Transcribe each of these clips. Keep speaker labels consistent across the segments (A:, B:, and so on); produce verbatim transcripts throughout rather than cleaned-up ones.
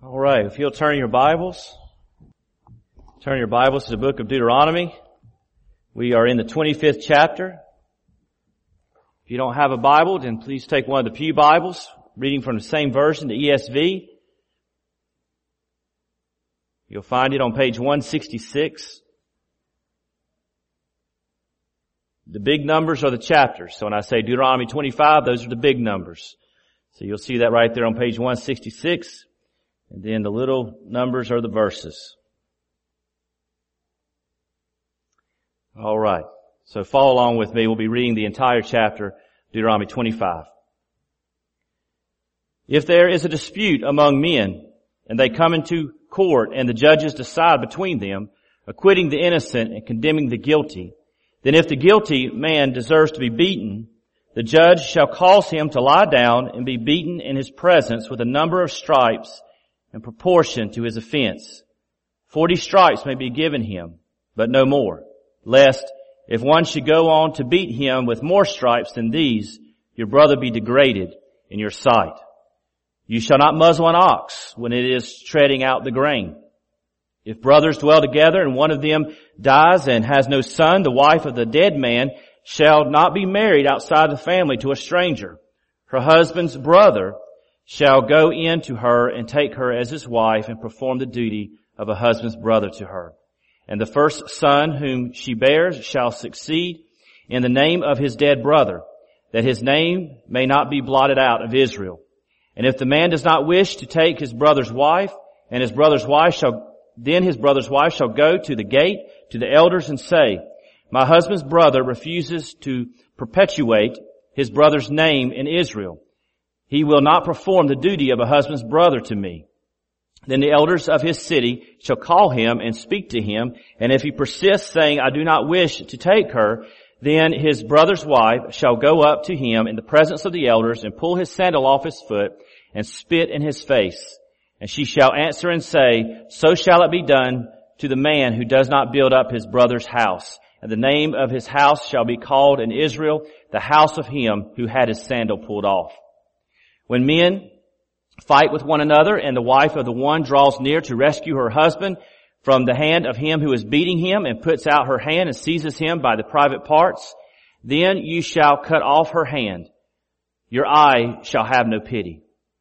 A: All right, if you'll turn your Bibles, turn your Bibles to the book of Deuteronomy. We are in the twenty-fifth chapter. If you don't have a Bible, then please take one of the Pew Bibles, reading from the same version, the E S V. You'll find it on page one sixty-six. The big numbers are the chapters. So when I say Deuteronomy twenty-five, those are the big numbers. So you'll see that right there on page one sixty-six. And then the little numbers are the verses. All right. So follow along with me. We'll be reading the entire chapter, Deuteronomy twenty-five. If there is a dispute among men, and they come into court, and the judges decide between them, acquitting the innocent and condemning the guilty, then if the guilty man deserves to be beaten, the judge shall cause him to lie down and be beaten in his presence with a number of stripes in proportion to his offense. Forty stripes may be given him, but no more, lest if one should go on to beat him with more stripes than these, your brother be degraded in your sight. You shall not muzzle an ox when it is treading out the grain. If brothers dwell together and one of them dies and has no son, the wife of the dead man shall not be married outside the family to a stranger. Her husband's brother shall go in to her and take her as his wife and perform the duty of a husband's brother to her. And the first son whom she bears shall succeed in the name of his dead brother, that his name may not be blotted out of Israel. And if the man does not wish to take his brother's wife, and his brother's wife shall, then his brother's wife shall go to the gate to the elders and say, my husband's brother refuses to perpetuate his brother's name in Israel. He will not perform the duty of a husband's brother to me. Then the elders of his city shall call him and speak to him, and if he persists, saying, I do not wish to take her, then his brother's wife shall go up to him in the presence of the elders and pull his sandal off his foot and spit in his face. And she shall answer and say, so shall it be done to the man who does not build up his brother's house. And the name of his house shall be called in Israel, the house of him who had his sandal pulled off. When men fight with one another, and the wife of the one draws near to rescue her husband from the hand of him who is beating him, and puts out her hand and seizes him by the private parts, then you shall cut off her hand. Your eye shall have no pity.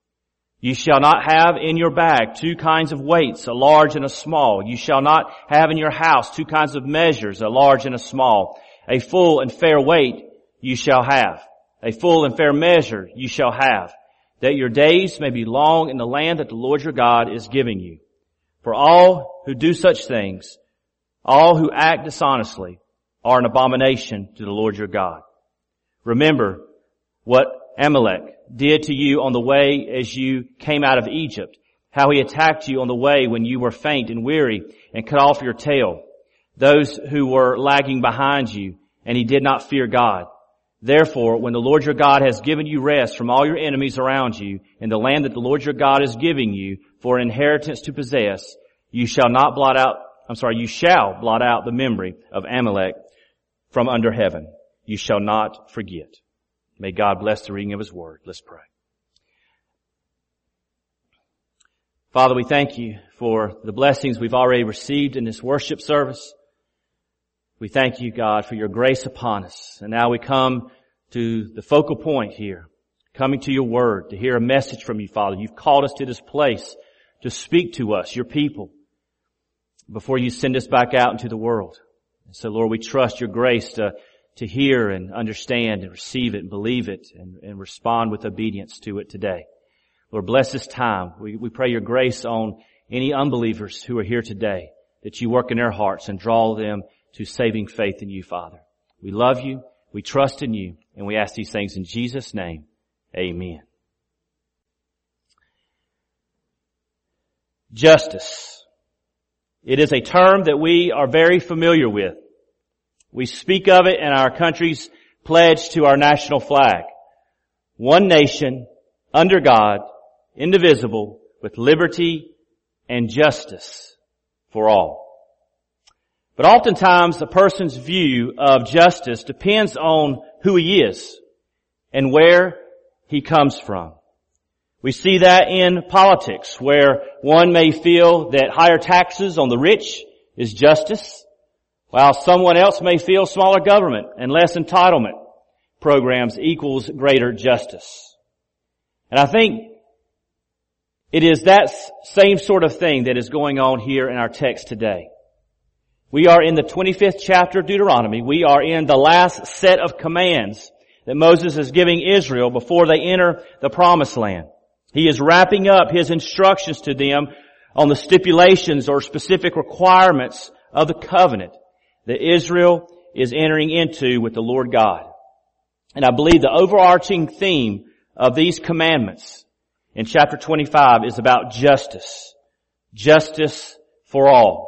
A: You shall not have in your bag two kinds of weights, a large and a small. You shall not have in your house two kinds of measures, a large and a small. A full and fair weight you shall have. A full and fair measure you shall have, that your days may be long in the land that the Lord your God is giving you. For all who do such things, all who act dishonestly, are an abomination to the Lord your God. Remember what Amalek did to you on the way as you came out of Egypt, how he attacked you on the way when you were faint and weary and cut off your tail, those who were lagging behind you, and he did not fear God. Therefore, when the Lord your God has given you rest from all your enemies around you in the land that the Lord your God is giving you for an inheritance to possess, you shall not blot out, I'm sorry, you shall blot out the memory of Amalek from under heaven. You shall not forget. May God bless the reading of his word. Let's pray. Father, we thank you for the blessings we've already received in this worship service. We thank you, God, for your grace upon us. And now we come to the focal point here, coming to your word, to hear a message from you, Father. You've called us to this place to speak to us, your people, before you send us back out into the world. And so, Lord, we trust your grace to, to hear and understand and receive it and believe it and, and respond with obedience to it today. Lord, bless this time. We, we pray your grace on any unbelievers who are here today, that you work in their hearts and draw them to saving faith in you, Father. We love you, we trust in you, and we ask these things in Jesus' name. Amen. Justice. It is a term that we are very familiar with. We speak of it in our country's pledge to our national flag. One nation, under God, indivisible, with liberty and justice for all. But oftentimes a person's view of justice depends on who he is and where he comes from. We see that in politics, where one may feel that higher taxes on the rich is justice, while someone else may feel smaller government and less entitlement programs equals greater justice. And I think it is that same sort of thing that is going on here in our text today. We are in the twenty-fifth chapter of Deuteronomy. We are in the last set of commands that Moses is giving Israel before they enter the promised land. He is wrapping up his instructions to them on the stipulations or specific requirements of the covenant that Israel is entering into with the Lord God. And I believe the overarching theme of these commandments in chapter twenty-five is about justice. Justice for all.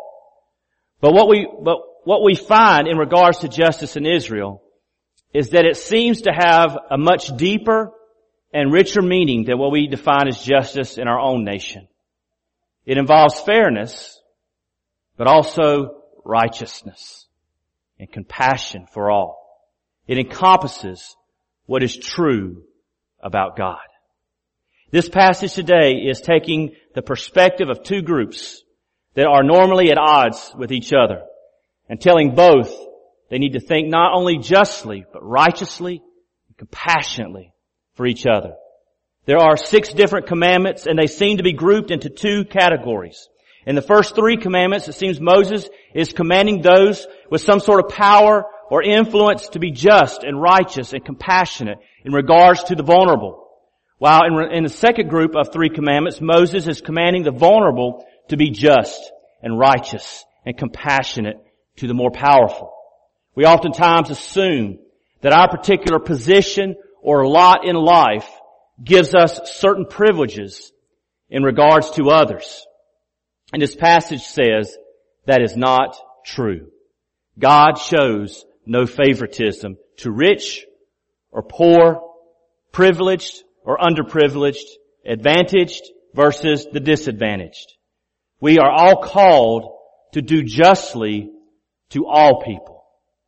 A: But what we, but what we find in regards to justice in Israel is that it seems to have a much deeper and richer meaning than what we define as justice in our own nation. It involves fairness, but also righteousness and compassion for all. It encompasses what is true about God. This passage today is taking the perspective of two groups that are normally at odds with each other and telling both they need to think not only justly, but righteously and compassionately for each other. There are six different commandments, and they seem to be grouped into two categories. In the first three commandments, it seems Moses is commanding those with some sort of power or influence to be just and righteous and compassionate in regards to the vulnerable. While in, in the second group of three commandments, Moses is commanding the vulnerable to be just and righteous and compassionate to the more powerful. We oftentimes assume that our particular position or lot in life gives us certain privileges in regards to others. And this passage says that is not true. God shows no favoritism to rich or poor, privileged or underprivileged, advantaged versus the disadvantaged. We are all called to do justly to all people.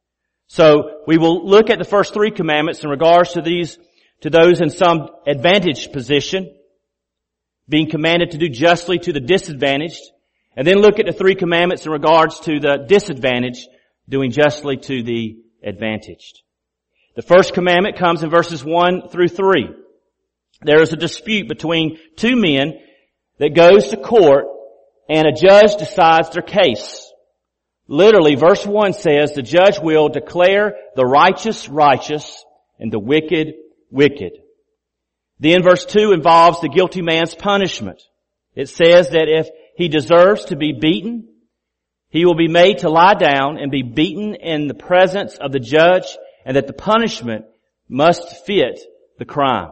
A: So we will look at the first three commandments in regards to these, to those in some advantaged position, being commanded to do justly to the disadvantaged, and then look at the three commandments in regards to the disadvantaged, doing justly to the advantaged. The first commandment comes in verses one through three. There is a dispute between two men that goes to court, and a judge decides their case. Literally, verse one says, the judge will declare the righteous righteous and the wicked wicked. Then verse two involves the guilty man's punishment. It says that if he deserves to be beaten, he will be made to lie down and be beaten in the presence of the judge, and that the punishment must fit the crime.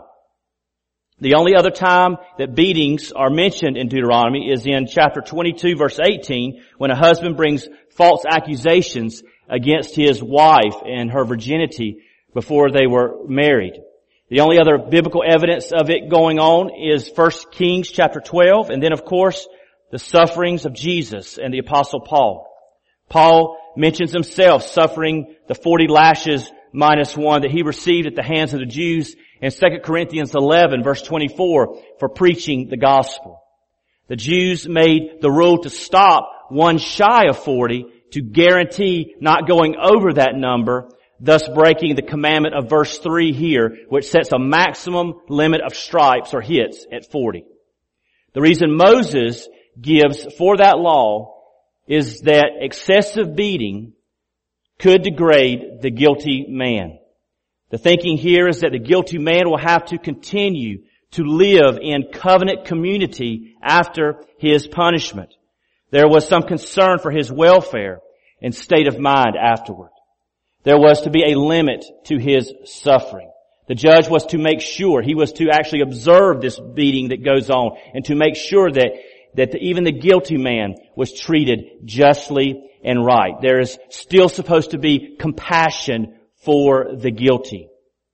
A: The only other time that beatings are mentioned in Deuteronomy is in chapter twenty-two, verse eighteen, when a husband brings false accusations against his wife and her virginity before they were married. The only other biblical evidence of it going on is First Kings chapter twelve, and then of course the sufferings of Jesus and the Apostle Paul. Paul mentions himself suffering the forty lashes minus one that he received at the hands of the Jews in Second Corinthians eleven, verse twenty-four, for preaching the gospel. The Jews made the rule to stop one shy of forty to guarantee not going over that number, thus breaking the commandment of verse three here, which sets a maximum limit of stripes or hits at forty. The reason Moses gives for that law is that excessive beating could degrade the guilty man. The thinking here is that the guilty man will have to continue to live in covenant community after his punishment. There was some concern for his welfare and state of mind afterward. There was to be a limit to his suffering. The judge was to make sure, he was to actually observe this beating that goes on and to make sure that, that the, even the guilty man was treated justly and right. There is still supposed to be compassion for the guilty.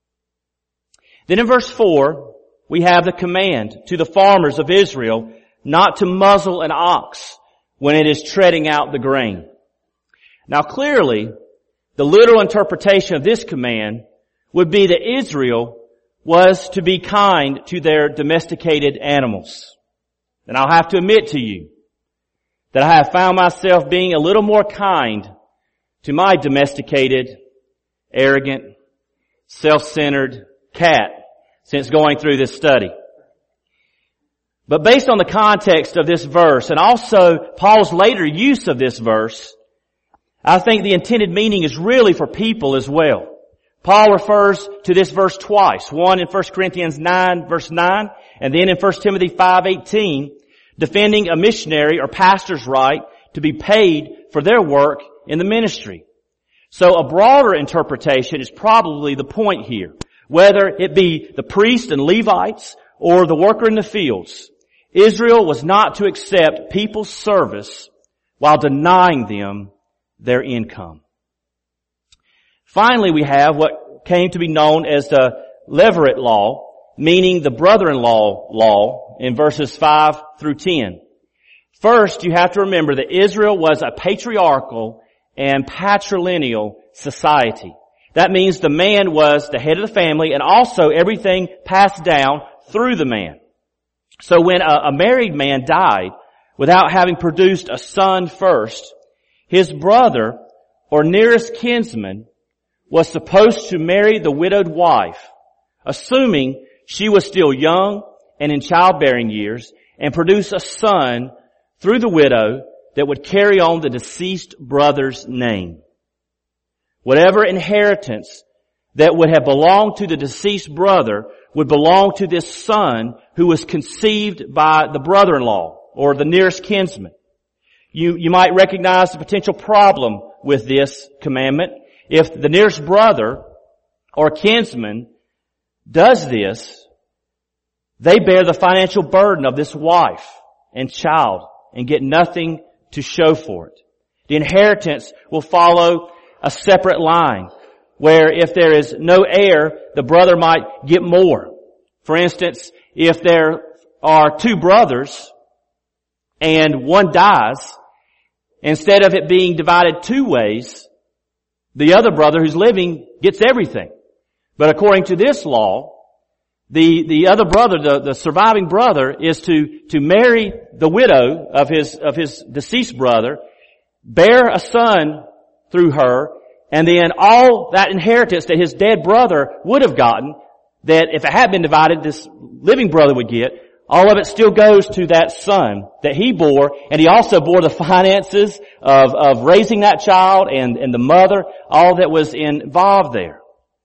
A: Then in verse four, we have the command to the farmers of Israel not to muzzle an ox when it is treading out the grain. Now clearly, the literal interpretation of this command would be that Israel was to be kind to their domesticated animals. And I'll have to admit to you that I have found myself being a little more kind to my domesticated, arrogant, self-centered cat since going through this study. But based on the context of this verse and also Paul's later use of this verse, I think the intended meaning is really for people as well. Paul refers to this verse twice, one in First Corinthians nine verse nine and then in First Timothy five eighteen, defending a missionary or pastor's right to be paid for their work in the ministry. So a broader interpretation is probably the point here. Whether it be the priests and Levites or the worker in the fields, Israel was not to accept people's service while denying them their income. Finally, we have what came to be known as the Levirate law, meaning the brother-in-law law in verses five through ten. First, you have to remember that Israel was a patriarchal and patrilineal society. That means the man was the head of the family and also everything passed down through the man. So when a, a married man died without having produced a son first, his brother or nearest kinsman was supposed to marry the widowed wife, assuming she was still young and in childbearing years, and produce a son through the widow that would carry on the deceased brother's name. Whatever inheritance that would have belonged to the deceased brother would belong to this son who was conceived by the brother-in-law or the nearest kinsman. You, you might recognize the potential problem with this commandment. If the nearest brother or kinsman does this, they bear the financial burden of this wife and child and get nothing to show for it. The inheritance will follow a separate line where if there is no heir, the brother might get more. For instance, if there are two brothers and one dies, instead of it being divided two ways, the other brother who's living gets everything. But according to this law, the, the other brother, the, the surviving brother, is to, to marry the widow of his, of his deceased brother, bear a son through her, and then all that inheritance that his dead brother would have gotten, that if it had been divided, this living brother would get, all of it still goes to that son that he bore, and he also bore the finances of, of raising that child and, and the mother, all that was involved there.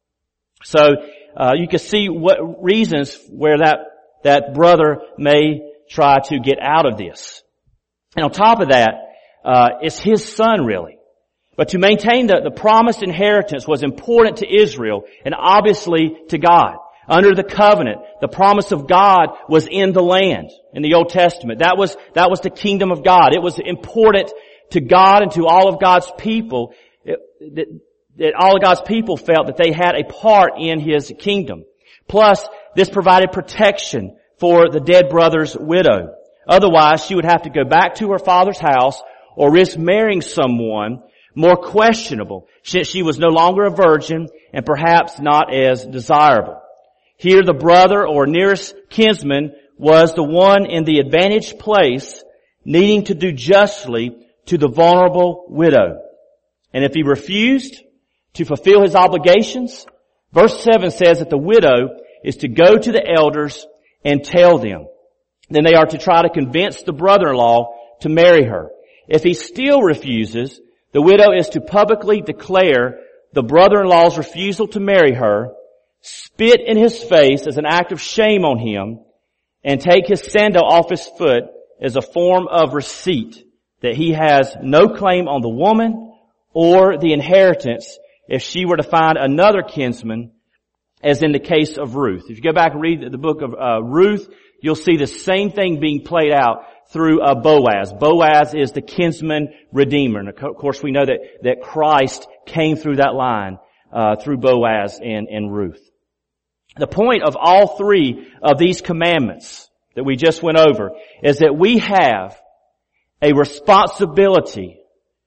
A: So, uh, you can see what reasons where that, that brother may try to get out of this. And on top of that, uh, it's his son really. But to maintain the, the promised inheritance was important to Israel and obviously to God. Under the covenant, the promise of God was in the land in the Old Testament. That was, that was the kingdom of God. It was important to God and to all of God's people it, that, that all of God's people felt that they had a part in His kingdom. Plus, this provided protection for the dead brother's widow. Otherwise, she would have to go back to her father's house or risk marrying someone more questionable since she was no longer a virgin and perhaps not as desirable. Here the brother or nearest kinsman was the one in the advantaged place needing to do justly to the vulnerable widow. And if he refused to fulfill his obligations, verse seven says that the widow is to go to the elders and tell them. Then they are to try to convince the brother-in-law to marry her. If he still refuses, the widow is to publicly declare the brother-in-law's refusal to marry her, spit in his face as an act of shame on him, and take his sandal off his foot as a form of receipt that he has no claim on the woman or the inheritance if she were to find another kinsman, as in the case of Ruth. If you go back and read the book of uh, Ruth, you'll see the same thing being played out through uh, Boaz. Boaz is the kinsman redeemer. And of course we know that, that Christ came through that line uh, through Boaz and, and Ruth. The point of all three of these commandments that we just went over is that we have a responsibility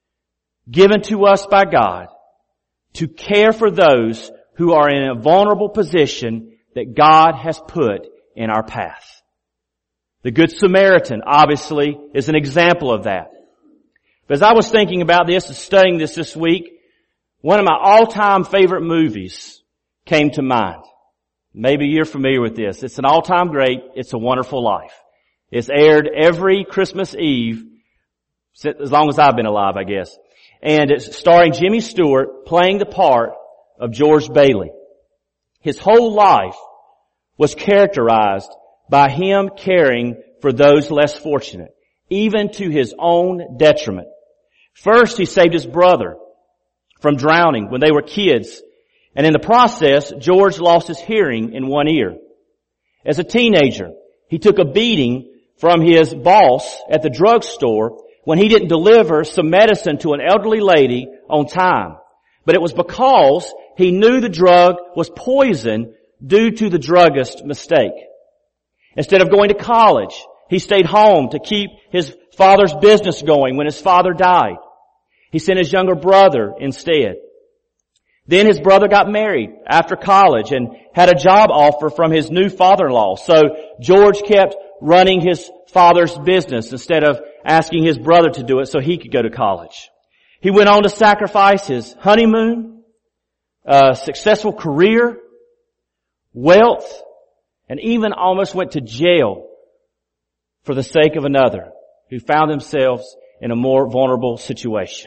A: given to us by God to care for those who are in a vulnerable position that God has put in our path. The Good Samaritan, obviously, is an example of that. But as I was thinking about this and studying this this week, one of my all-time favorite movies came to mind. Maybe you're familiar with this. It's an all-time great. It's a Wonderful Life. It's aired every Christmas Eve, as long as I've been alive, I guess. And it's starring Jimmy Stewart playing the part of George Bailey. His whole life was characterized by him caring for those less fortunate, even to his own detriment. First, he saved his brother from drowning when they were kids, and in the process, George lost his hearing in one ear. As a teenager, he took a beating from his boss at the drugstore when he didn't deliver some medicine to an elderly lady on time. But it was because he knew the drug was poison due to the druggist's mistake. Instead of going to college, he stayed home to keep his father's business going when his father died. He sent his younger brother instead. Then his brother got married after college and had a job offer from his new father-in-law. So George kept running his father's business instead of asking his brother to do it so he could go to college. He went on to sacrifice his honeymoon, a successful career, wealth, and even almost went to jail for the sake of another who found themselves in a more vulnerable situation.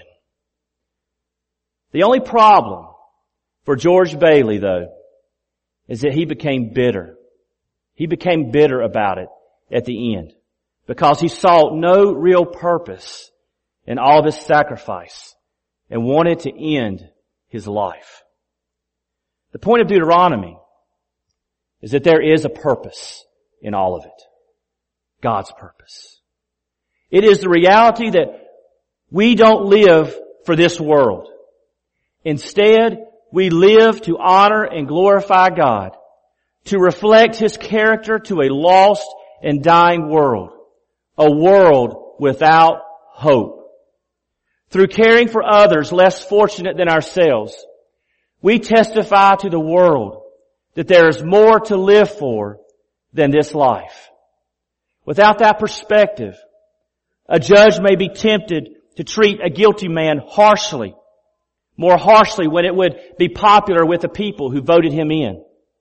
A: The only problem for George Bailey, though, is that he became bitter. He became bitter about it at the end because he saw no real purpose in all this sacrifice and wanted to end his life. The point of Deuteronomy is that there is a purpose in all of it. God's purpose. It is the reality that we don't live for this world. Instead, we live to honor and glorify God, to reflect His character to a lost and dying world, a world without hope. Through caring for others less fortunate than ourselves, we testify to the world that there is more to live for than this life. Without that perspective, a judge may be tempted to treat a guilty man harshly, more harshly when it would be popular with the people who voted him in.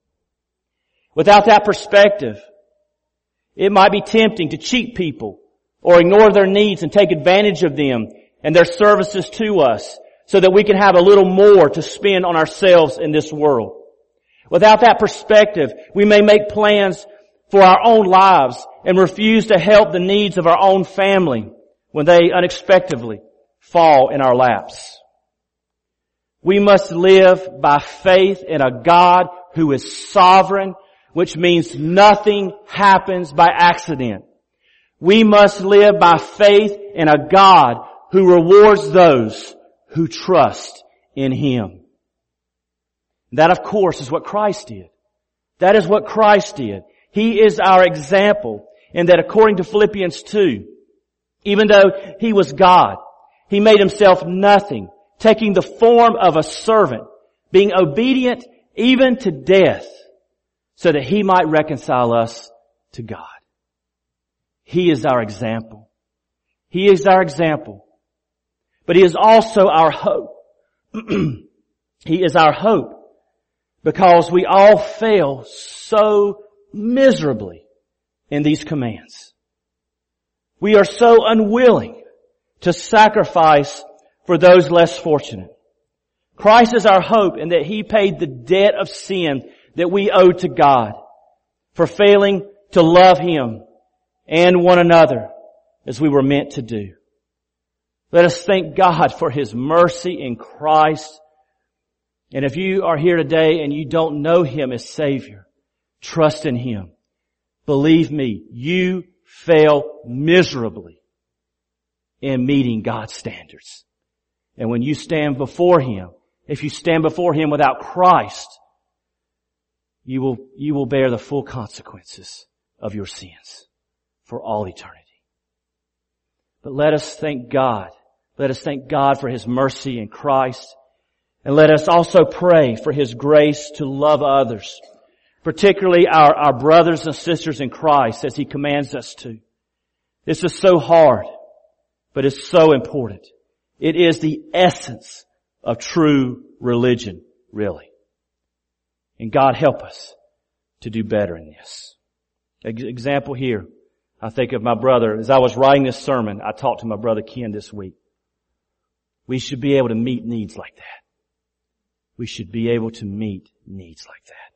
A: Without that perspective, it might be tempting to cheat people or ignore their needs and take advantage of them and their services to us so that we can have a little more to spend on ourselves in this world. Without that perspective, we may make plans for our own lives and refuse to help the needs of our own family when they unexpectedly fall in our laps. We must live by faith in a God who is sovereign, which means nothing happens by accident. We must live by faith in a God who rewards those who trust in Him. That, of course, is what Christ did. That is what Christ did. He is our example in that according to Philippians two, even though He was God, He made Himself nothing, taking the form of a servant, being obedient even to death, so that He might reconcile us to God. He is our example. He is our example. But He is also our hope. He is our hope because we all fail so miserably in these commands. We are so unwilling to sacrifice for those less fortunate. Christ is our hope in that He paid the debt of sin that we owe to God for failing to love Him and one another as we were meant to do. Let us thank God for His mercy in Christ. And if you are here today and you don't know Him as Savior, trust in Him. Believe me, you fail miserably in meeting God's standards. And when you stand before Him, if you stand before Him without Christ, you will, you will bear the full consequences of your sins for all eternity. But let us thank God. Let us thank God for His mercy in Christ. And let us also pray for His grace to love others. particularly our, our brothers and sisters in Christ as He commands us to. This is so hard, but it's so important. It is the essence of true religion, really. And God help us to do better in this. Example here, I think of my brother. As I was writing this sermon, I talked to my brother Ken this week. We should be able to meet needs like that. We should be able to meet needs like that.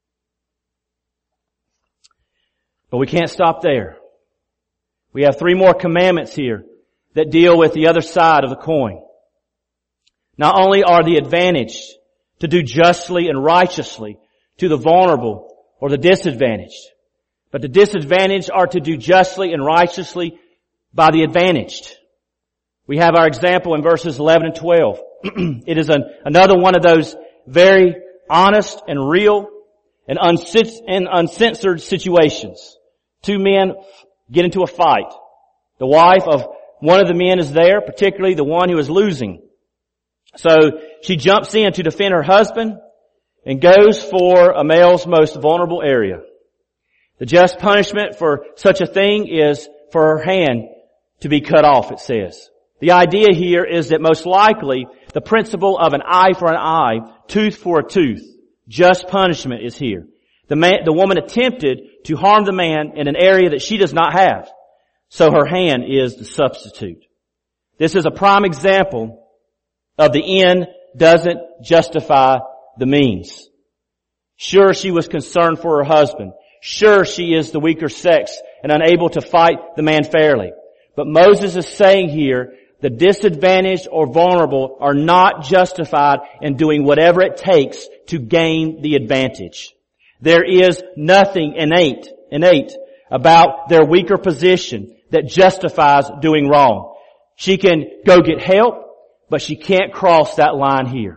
A: But we can't stop there. We have three more commandments here that deal with the other side of the coin. Not only are the advantaged to do justly and righteously to the vulnerable or the disadvantaged, but the disadvantaged are to do justly and righteously by the advantaged. We have our example in verses eleven and twelve. It is an, another one of those very honest and real and, uncens- and uncensored situations. Two men get into a fight. The wife of one of the men is there, particularly the one who is losing. So she jumps in to defend her husband and goes for a male's most vulnerable area. The just punishment for such a thing is for her hand to be cut off, it says. The idea here is that most likely the principle of an eye for an eye, tooth for a tooth, just punishment is here. The man, the woman attempted to harm the man in an area that she does not have. So her hand is the substitute. This is a prime example of the end doesn't justify the means. Sure, she was concerned for her husband. Sure, she is the weaker sex and unable to fight the man fairly. But Moses is saying here, the disadvantaged or vulnerable are not justified in doing whatever it takes to gain the advantage. There is nothing innate, innate about their weaker position that justifies doing wrong. She can go get help, but she can't cross that line here.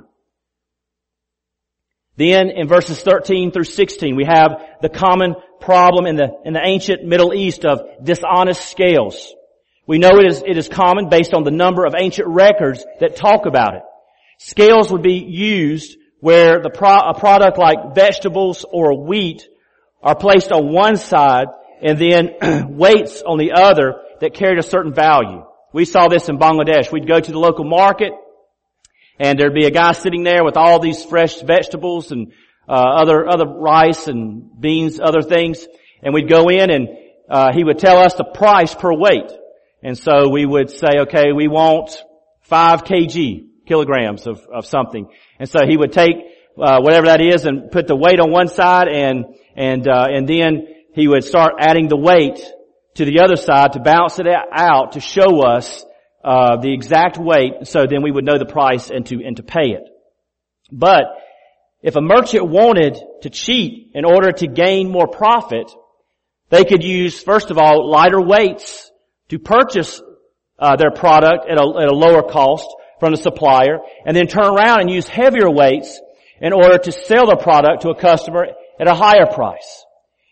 A: Then in verses thirteen through sixteen, we have the common problem in the, in the ancient Middle East of dishonest scales. We know it is, it is common based on the number of ancient records that talk about it. Scales would be used where the pro, a product like vegetables or wheat are placed on one side and then weights on the other that carried a certain value. We saw this in Bangladesh. We'd go to the local market and there'd be a guy sitting there with all these fresh vegetables and uh, other other rice and beans, other things, and we'd go in and uh, he would tell us the price per weight. And so we would say, okay, we want five kilograms, kilograms of, of something. And so he would take, uh, whatever that is and put the weight on one side and, and, uh, and then he would start adding the weight to the other side to balance it out to show us, uh, the exact weight. So then we would know the price and to, and to pay it. But if a merchant wanted to cheat in order to gain more profit, they could use, first of all, lighter weights to purchase uh, their product at a, at a lower cost from the supplier, and then turn around and use heavier weights in order to sell their product to a customer at a higher price.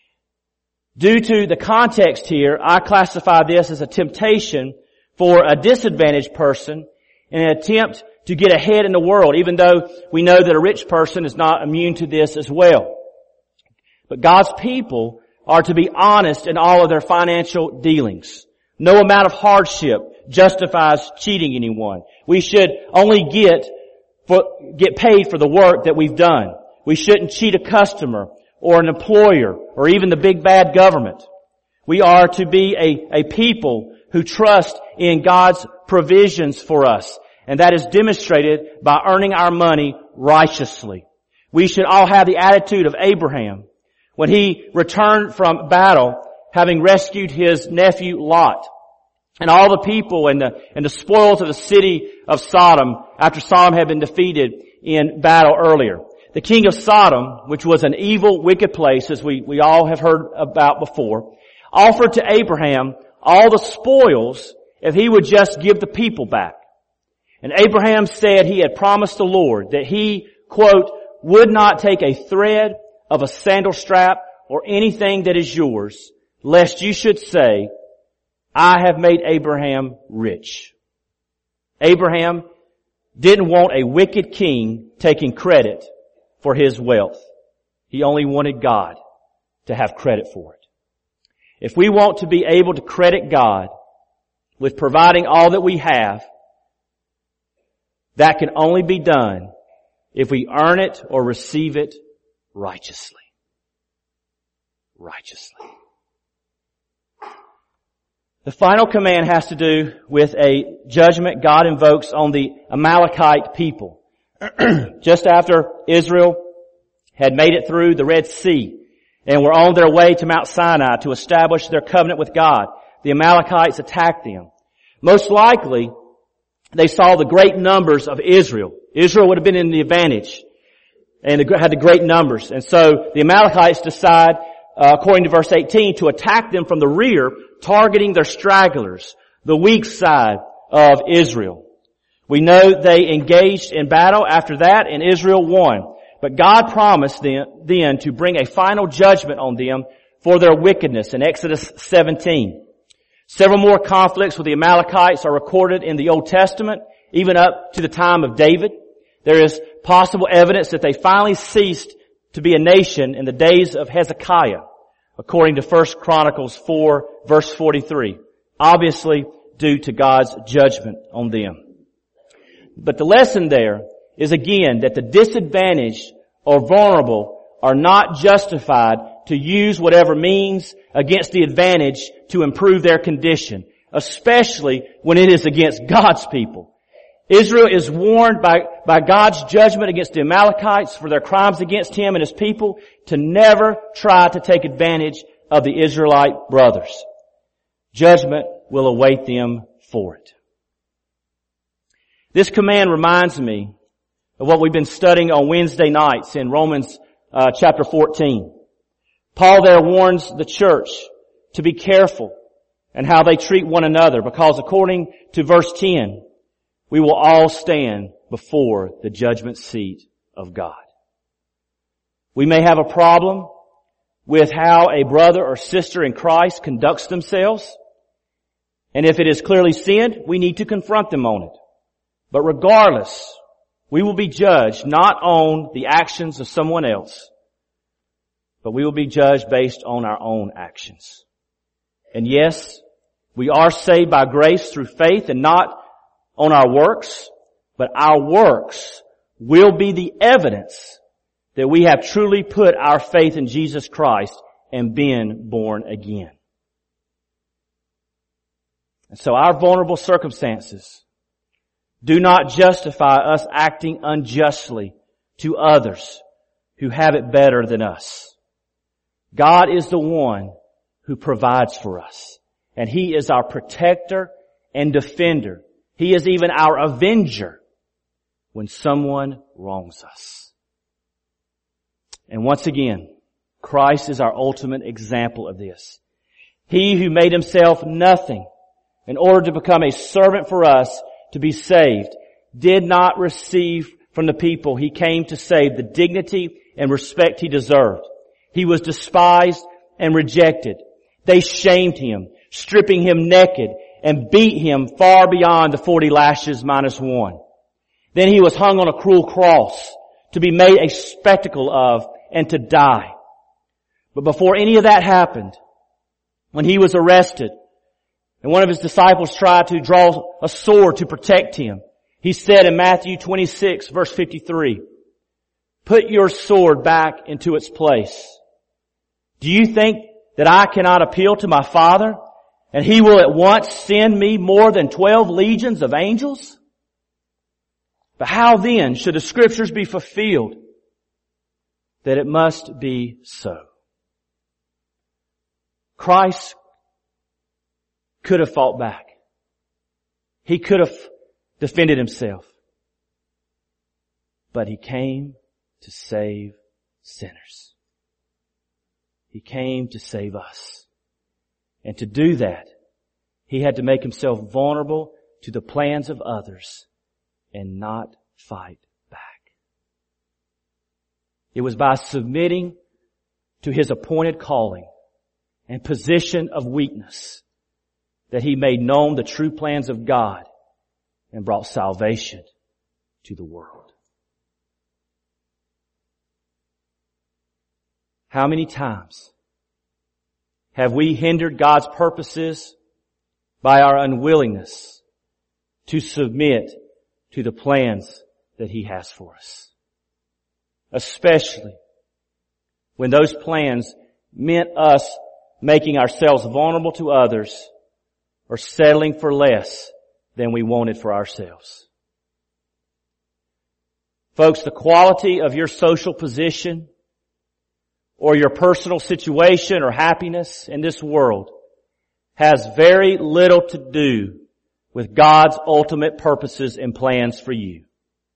A: Due to the context here, I classify this as a temptation for a disadvantaged person in an attempt to get ahead in the world, even though we know that a rich person is not immune to this as well. But God's people are to be honest in all of their financial dealings. No amount of hardship justifies cheating anyone. We should only get for, get paid for the work that we've done. We shouldn't cheat a customer or an employer or even the big bad government. We are to be a, a people who trust in God's provisions for us, and that is demonstrated by earning our money righteously. We should all have the attitude of Abraham when he returned from battle, having rescued his nephew Lot and all the people and the, and the spoils of the city of Sodom after Sodom had been defeated in battle earlier. The king of Sodom, which was an evil, wicked place, as we, we all have heard about before, offered to Abraham all the spoils if he would just give the people back. And Abraham said he had promised the Lord that he, quote, would not take a thread of a sandal strap or anything that is yours, lest you should say, I have made Abraham rich. Abraham didn't want a wicked king taking credit for his wealth. He only wanted God to have credit for it. If we want to be able to credit God with providing all that we have, that can only be done if we earn it or receive it righteously. Righteously. The final command has to do with a judgment God invokes on the Amalekite people. Just after Israel had made it through the Red Sea and were on their way to Mount Sinai to establish their covenant with God, the Amalekites attacked them. Most likely, they saw the great numbers of Israel. Israel would have been in the advantage and had the great numbers. And so the Amalekites decide, uh, according to verse eighteen, to attack them from the rear, targeting their stragglers, the weak side of Israel. We know they engaged in battle after that, and Israel won. But God promised them, then to bring a final judgment on them for their wickedness in Exodus seventeen. Several more conflicts with the Amalekites are recorded in the Old Testament, even up to the time of David. There is possible evidence that they finally ceased to be a nation in the days of Hezekiah, according to First Chronicles four, verse forty-three, obviously due to God's judgment on them. But the lesson there is again that the disadvantaged or vulnerable are not justified to use whatever means against the advantage to improve their condition, especially when it is against God's people. Israel is warned by, by God's judgment against the Amalekites for their crimes against Him and His people to never try to take advantage of the Israelite brothers. Judgment will await them for it. This command reminds me of what we've been studying on Wednesday nights in Romans uh, chapter fourteen. Paul there warns the church to be careful in how they treat one another, because according to verse ten, we will all stand before the judgment seat of God. We may have a problem with how a brother or sister in Christ conducts themselves, and if it is clearly sinned, we need to confront them on it. But regardless, we will be judged not on the actions of someone else, but we will be judged based on our own actions. And yes, we are saved by grace through faith and not on our works, but our works will be the evidence that we have truly put our faith in Jesus Christ and been born again. And so our vulnerable circumstances do not justify us acting unjustly to others who have it better than us. God is the one who provides for us, and He is our protector and defender. He is even our avenger when someone wrongs us. And once again, Christ is our ultimate example of this. He who made Himself nothing in order to become a servant for us to be saved did not receive from the people He came to save the dignity and respect He deserved. He was despised and rejected. They shamed Him, stripping Him naked, and beat Him far beyond the forty lashes minus one. Then He was hung on a cruel cross to be made a spectacle of and to die. But before any of that happened, when He was arrested, and one of His disciples tried to draw a sword to protect Him, He said in Matthew twenty-six, verse fifty-three, "Put your sword back into its place. Do you think that I cannot appeal to my Father, and He will at once send me more than twelve legions of angels? But how then should the Scriptures be fulfilled that it must be so?" Christ could have fought back. He could have defended Himself. But He came to save sinners. He came to save us. And to do that, He had to make Himself vulnerable to the plans of others and not fight back. It was by submitting to His appointed calling and position of weakness that He made known the true plans of God and brought salvation to the world. How many times have we hindered God's purposes by our unwillingness to submit to the plans that He has for us? Especially when those plans meant us making ourselves vulnerable to others or settling for less than we wanted for ourselves. Folks, the quality of your social position or your personal situation or happiness in this world has very little to do with God's ultimate purposes and plans for you.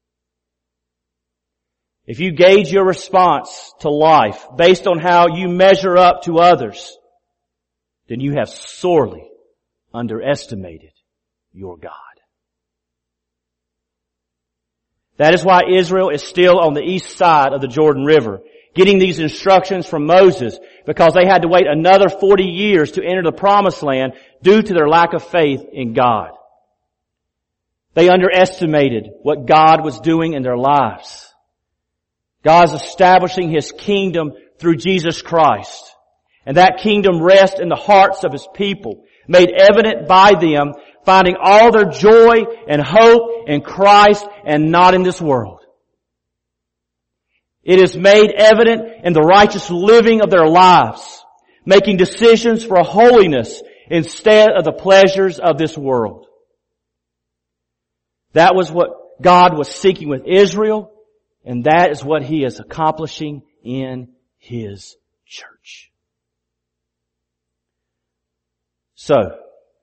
A: If you gauge your response to life based on how you measure up to others, then you have sorely underestimated your God. That is why Israel is still on the east side of the Jordan River, getting these instructions from Moses, because they had to wait another forty years to enter the promised land due to their lack of faith in God. They underestimated what God was doing in their lives. God's establishing His kingdom through Jesus Christ. And that kingdom rests in the hearts of His people, made evident by them finding all their joy and hope in Christ and not in this world. It is made evident in the righteous living of their lives, making decisions for holiness instead of the pleasures of this world. That was what God was seeking with Israel, and that is what He is accomplishing in His church. So,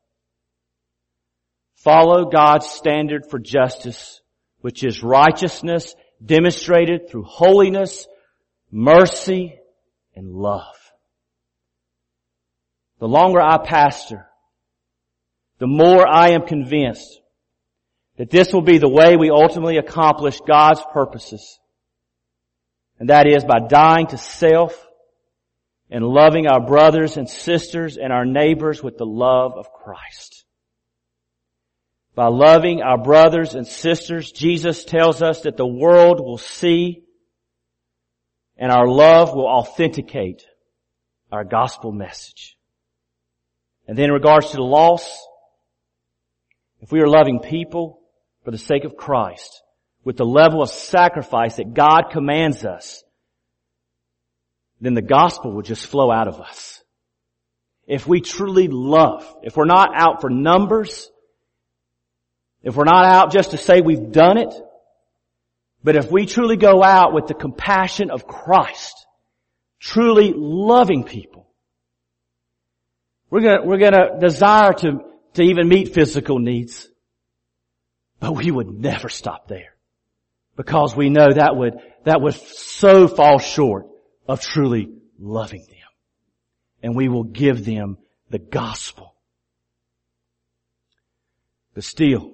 A: follow God's standard for justice, which is righteousness demonstrated through holiness, mercy, and love. The longer I pastor, the more I am convinced that this will be the way we ultimately accomplish God's purposes. And that is by dying to self and loving our brothers and sisters and our neighbors with the love of Christ. By loving our brothers and sisters, Jesus tells us that the world will see and our love will authenticate our gospel message. And then in regards to the lost, if we are loving people for the sake of Christ, with the level of sacrifice that God commands us, then the gospel will just flow out of us. If we truly love, if we're not out for numbers, if we're not out just to say we've done it, but if we truly go out with the compassion of Christ, truly loving people, we're gonna, we're gonna desire to, to even meet physical needs. But we would never stop there, because we know that would, that would so fall short of truly loving them. And we will give them the gospel. But still,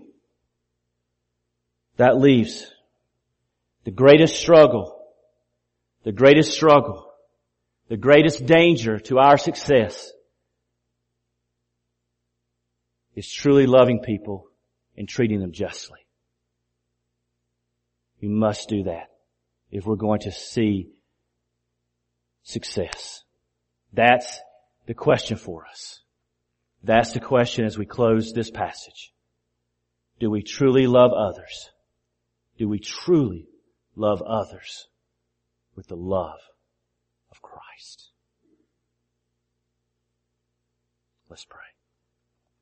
A: that leaves the greatest struggle, the greatest struggle, the greatest danger to our success is truly loving people and treating them justly. We must do that if we're going to see success. That's the question for us. That's the question as we close this passage. Do we truly love others? Do we truly love others with the love of Christ? Let's pray.